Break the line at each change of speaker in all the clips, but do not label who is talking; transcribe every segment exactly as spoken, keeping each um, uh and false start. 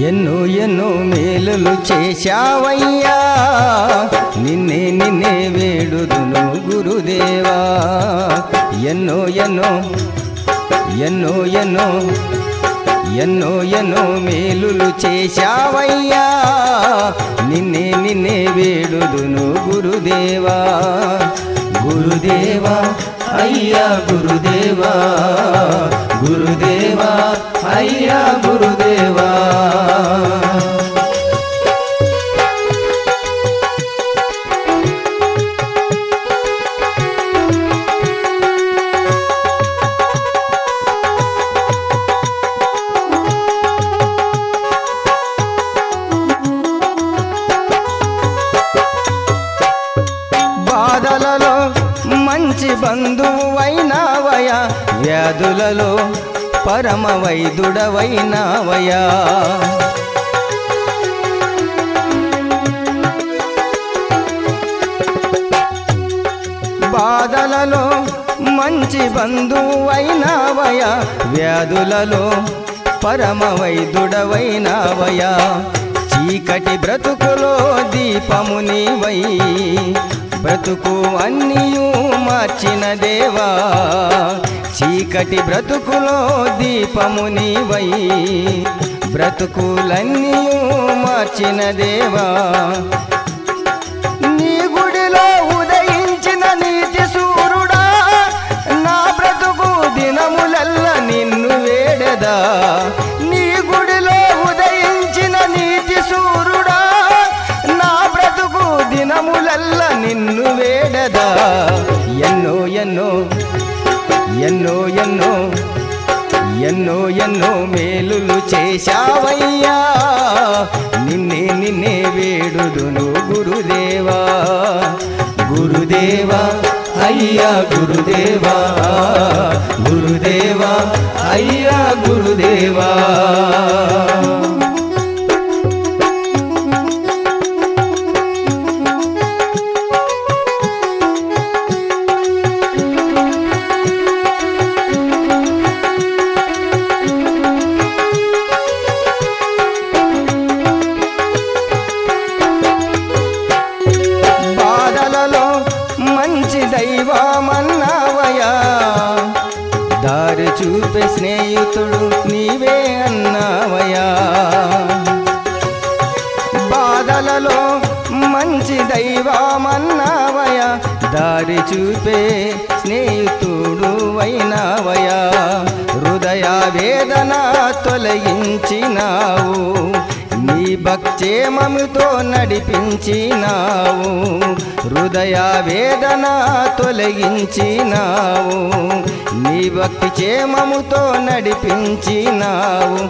ఎన్నో ఎన్నో మేలులు చేశావయ్యా, నిన్నే నిన్నే వేడుదును గురుదేవా. ఎన్నో ఎన్నో ఎన్నో ఎన్నో ఎన్నో ఎన్నో మేలులు చేశావయ్యా, నిన్నే నిన్నే వేడుదును గురుదేవా. గురుదేవా అయ్యా గురుదేవా, గురుదేవా అయ్యా గురుదేవా. బాధలలో మంచి బంధువైనావయా, వ్యాధులలో పరమ వైద్యుడవైనావయా. బాధలలో మంచి బంధువైనావయా, వ్యాధులలో పరమ వైద్యుడవైనావయా. చీకటి బ్రతుకులో దీపము నీవై, బ్రతుకు అన్నియు మార్చిన దేవా. చీకటి బ్రతుకులో దీపము నీవై, బ్రతుకులన్నీయు మార్చిన దేవా. నీ గుడిలో ఉదయించిన నీతి సూర్యుడా, నా బ్రతుకు దినములల్ల నిన్ను వేడదా. నీ గుడిలో ఉదయించిన నీతి సూర్యుడా, నా బ్రతుకు దినములల్ల నిన్ను వేడదా. ఎన్నో ఎన్నో ఎన్నో ఎన్నో ఎన్నో ఎన్నో మేలులు చేశావయ్యా, నిన్నే నిన్నే వేడుదును గురుదేవా. గురుదేవా అయ్యా గురుదేవా, గురుదేవా అయ్యా గురుదేవా. దైవమన్నావయా, దారి చూపే స్నేహితుడు నీవే అన్నావయా. బాధలలో మంచి దైవమన్నావయా, దారి చూపే స్నేహితుడు వైనావయా. హృదయ వేదన తొలగించినావు, నీ భక్తేమముతో నడిపించినావు. హృదయ వేదన తొలగించినావు, నీ భక్తి క్షేమముతో నడిపించినావు.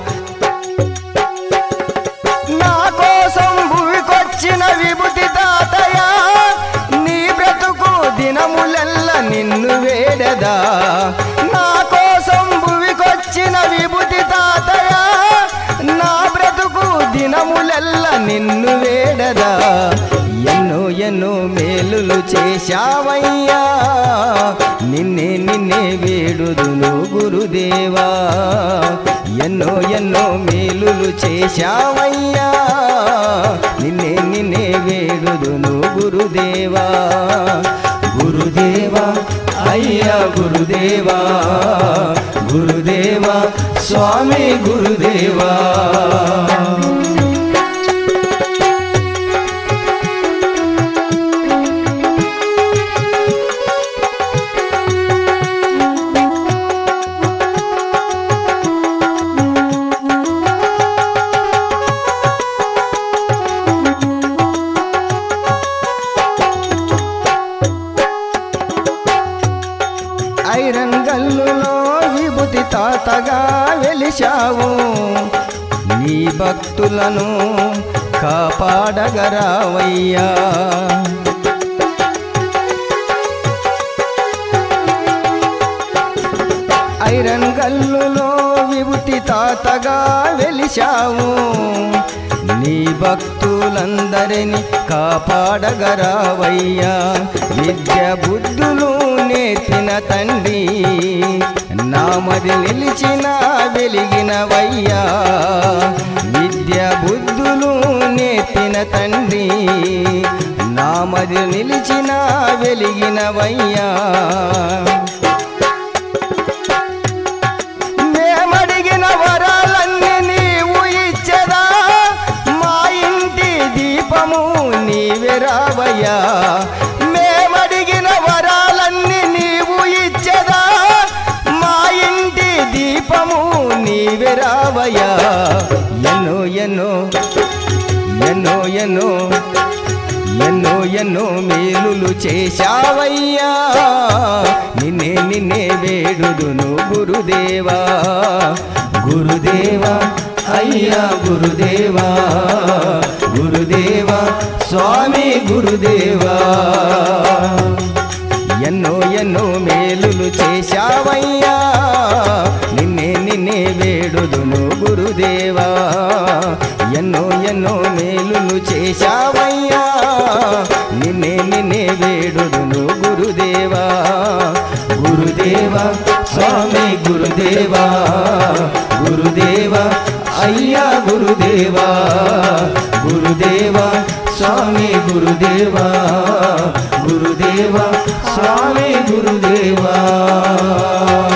నా కోసం భూమికొచ్చిన విభూతి తాతయ్య, నీ బ్రతుకు దినములల్ల నిన్ను వేడదా. నా కోసం భూమికొచ్చిన విభూతి తాతయ్య, నా బ్రతుకు దినములల్ల నిన్ను వేడదా. ఎన్నో ఎన్నో మేలులు చేశావయ్యా, నిన్నే నిన్నే వేడుదును గురుదేవా. ఎన్నో ఎన్నో మేలులు చేశావయ్యా, నిన్నే నిన్నే వేడుదును గురుదేవా. గురుదేవా అయ్యా గురుదేవా, గురుదేవా స్వామి గురుదేవా. ఐరన్ గల్లులో విభూతి తాతగా వెలిశావు, నీ భక్తులను కాపాడగరావయ్యా. ఐరన్ గల్లులో విభూతి తాతగా వెలిశావు, నీ భక్తులందరినీ కాపాడగరావయ్యా విద్య బుద్ధులు నేర్పిన తండ్రి నామది నిలిచిన వెలిగినవయ్యా విద్య బుద్ధులు నేర్పిన తండ్రి నామది నిలిచిన వెలిగినవయ్యా మేమడిగిన వరాలన్నీ నీవు ఇచ్చదా మా ఇంటి దీపము నీవే రావయ్యా మేమడిగిన వరాలన్నీ నీవు ఇచ్చదా మా ఇంటి దీపము నీవే రావయ్యా ఎన్నో ఎన్నో ఎన్నో ఎన్నో ఎన్నో ఎన్నో మేలులు చేశావయ్యా నిన్నే నిన్నే వేడుదును గురుదేవా గురుదేవా అయ్యా గురుదేవా గురుదేవా స్వామి గురుదేవా ఎన్నో ఎన్నో మేలులు చేశావయ్యా నిన్నే నిన్నే వేడుదును గురుదేవా ఎన్నో ఎన్నో మేలులు చేశావయ్యా నిన్నే నిన్నే వేడుదును గురుదేవా గురుదేవా స్వామి గురుదేవా గురుదేవా అయ్యా గురుదేవా గురుదేవా స్వామి గురుదేవా గురుదేవా స్వామి గురుదేవా